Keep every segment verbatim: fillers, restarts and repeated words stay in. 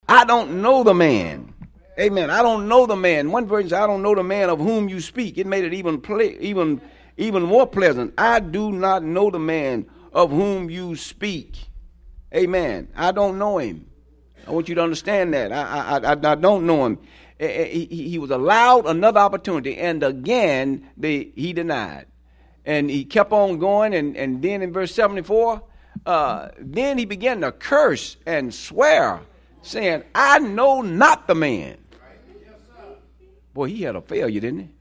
I don't know the man. Amen. I don't know the man. One version says, I don't know the man of whom you speak. It made it even ple- even even more pleasant. I do not know the man of whom you speak. Amen. I don't know him. I want you to understand that. I I, I, I don't know him. He, he was allowed another opportunity, and again they, he denied. And he kept on going, and, and then in verse seventy-four, uh, then he began to curse and swear, saying, I know not the man. Boy, he had a failure, didn't he?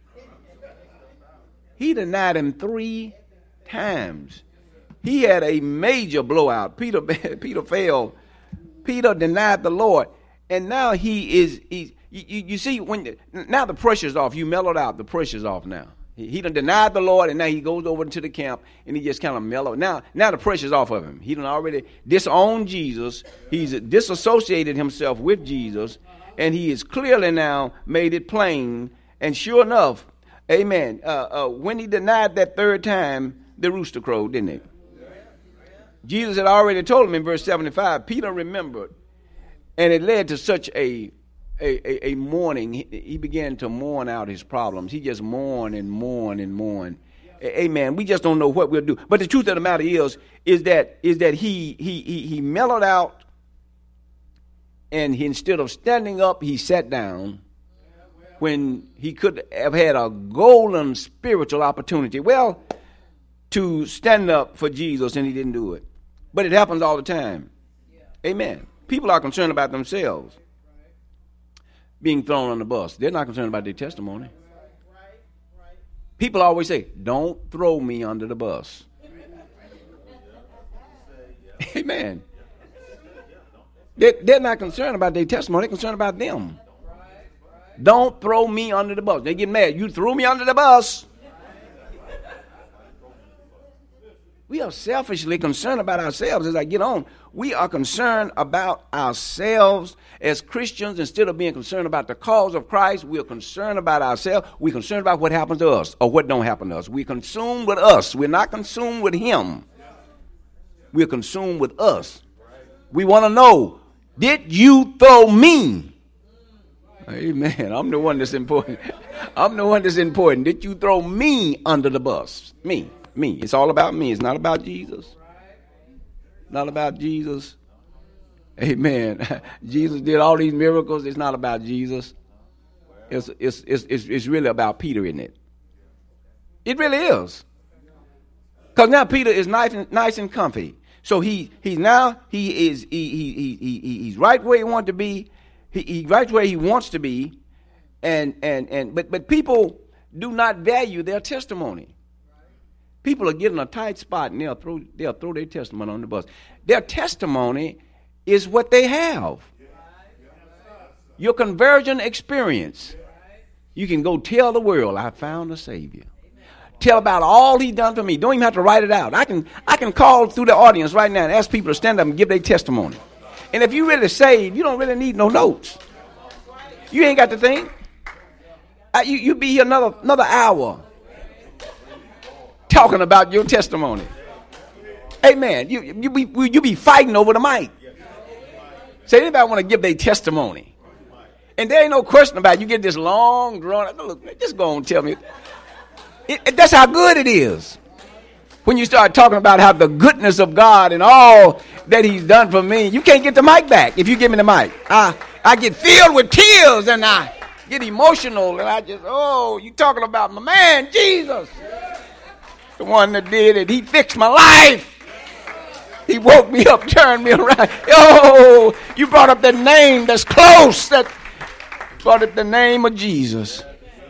He denied him three times. He had a major blowout. Peter, Peter failed. Peter denied the Lord, and now he is. He, you, you see, when now the pressure's off. You mellowed out. The pressure's off now. He, he done denied the Lord, and now he goes over to the camp, and he just kind of mellowed. Now, now the pressure's off of him. He done already disowned Jesus. He's disassociated himself with Jesus, and he is clearly now made it plain. And sure enough, amen. Uh, uh, when he denied that third time, the rooster crowed, didn't it? Jesus had already told him in verse seventy-five. Peter remembered, and it led to such a a, a, a mourning. He, he began to mourn out his problems. He just mourned and mourned and mourned. Amen. We just don't know what we'll do. But the truth of the matter is, is that is that he he he, he mellowed out, and he, instead of standing up, he sat down when he could have had a golden spiritual opportunity. Well, to stand up for Jesus, and he didn't do it. But it happens all the time. Amen. People are concerned about themselves being thrown on the bus. They're not concerned about their testimony. People always say, don't throw me under the bus. Amen. They're, they're not concerned about their testimony. They're concerned about them. Don't throw me under the bus. They get mad. You threw me under the bus. We are selfishly concerned about ourselves as I get on. We are concerned about ourselves as Christians. Instead of being concerned about the cause of Christ, we are concerned about ourselves. We're concerned about what happens to us or what don't happen to us. We're consumed with us. We're not consumed with him. We're consumed with us. We want to know, did you throw me? Amen. I'm the one that's important. I'm the one that's important. Did you throw me under the bus? Me. Me. It's all about me. It's not about Jesus. Not about Jesus. Amen. Jesus did all these miracles. It's not about Jesus. It's, it's, it's, it's, it's really about Peter, isn't it? It really is. Because now Peter is nice and, nice and comfy. So he he's now he is he, he, he, he he's right where he wants to be. He, he right where he wants to be. And and and but but people do not value their testimony. People are getting a tight spot, and they'll throw they'll throw their testimony on the bus. Their testimony is what they have. Your conversion experience. You can go tell the world, I found a Savior. Tell about all he done for me. Don't even have to write it out. I can I can call through the audience right now and ask people to stand up and give their testimony. And if you really saved, you don't really need no notes. You ain't got to think. Uh, you you be here another another hour talking about your testimony. Amen. You you be you be fighting over the mic. Say, anybody want to give their testimony? And there ain't no question about it. You get this long drawn. Look, just go on, tell me. It, it, that's how good it is. When you start talking about how the goodness of God and all that he's done for me, you can't get the mic back if you give me the mic. I I get filled with tears and I get emotional and I just, oh, you talking about my man, Jesus. The one that did it. He fixed my life. He woke me up, turned me around. Oh, you brought up that name that's close. That brought up the name of Jesus.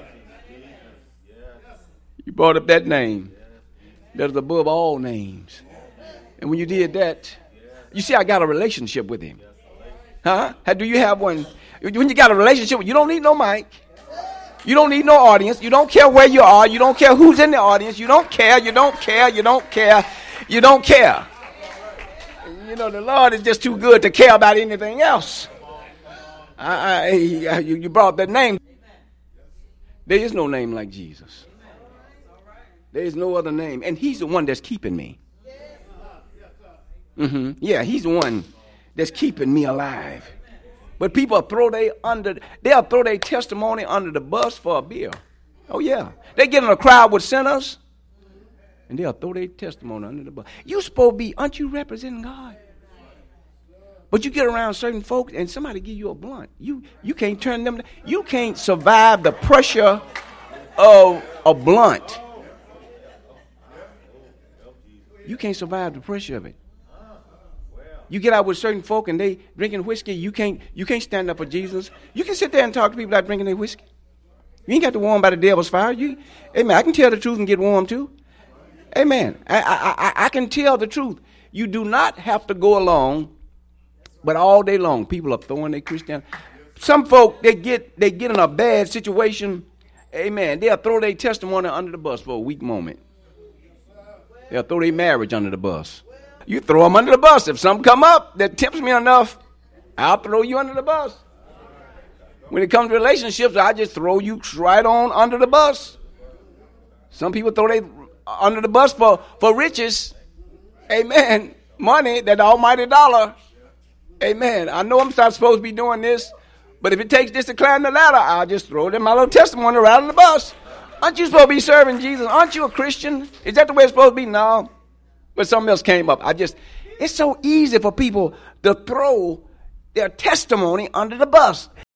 You brought up that name that is above all names. And when you did that, you see I got a relationship with him. Huh? How do you have one? When you got a relationship, you don't need no mic. You don't need no audience. You don't care where you are. You don't care who's in the audience. You don't care. You don't care. You don't care. You don't care. You know, the Lord is just too good to care about anything else. I, I, you, you brought that name. There is no name like Jesus. There is no other name. And he's the one that's keeping me. Mm-hmm. Yeah, he's the one that's keeping me alive. But people throw they under they'll throw their testimony under the bus for a beer. Oh yeah. They get in a crowd with sinners and they'll throw their testimony under the bus. You supposed to be, aren't you representing God? But you get around certain folks and somebody give you a blunt. You you can't turn them. You can't survive the pressure of a blunt. You can't survive the pressure of it. You get out with certain folk and they drinking whiskey. You can't you can't stand up for Jesus. You can sit there and talk to people that drinking their whiskey. You ain't got to warm by the devil's fire. You, amen. I can tell the truth and get warm too. Amen. I I I, I can tell the truth. You do not have to go along. But all day long, people are throwing their Christian. Some folk, they get they get in a bad situation. Amen. They'll throw their testimony under the bus for a weak moment. They'll throw their marriage under the bus. You throw them under the bus. If something come up that tempts me enough, I'll throw you under the bus. When it comes to relationships, I just throw you right on under the bus. Some people throw they under the bus for, for riches. Amen. Money, that almighty dollar. Amen. I know I'm not supposed to be doing this, but if it takes this to climb the ladder, I'll just throw them my little testimony right on the bus. Aren't you supposed to be serving Jesus? Aren't you a Christian? Is that the way it's supposed to be? No. But something else came up. I just, it's so easy for people to throw their testimony under the bus.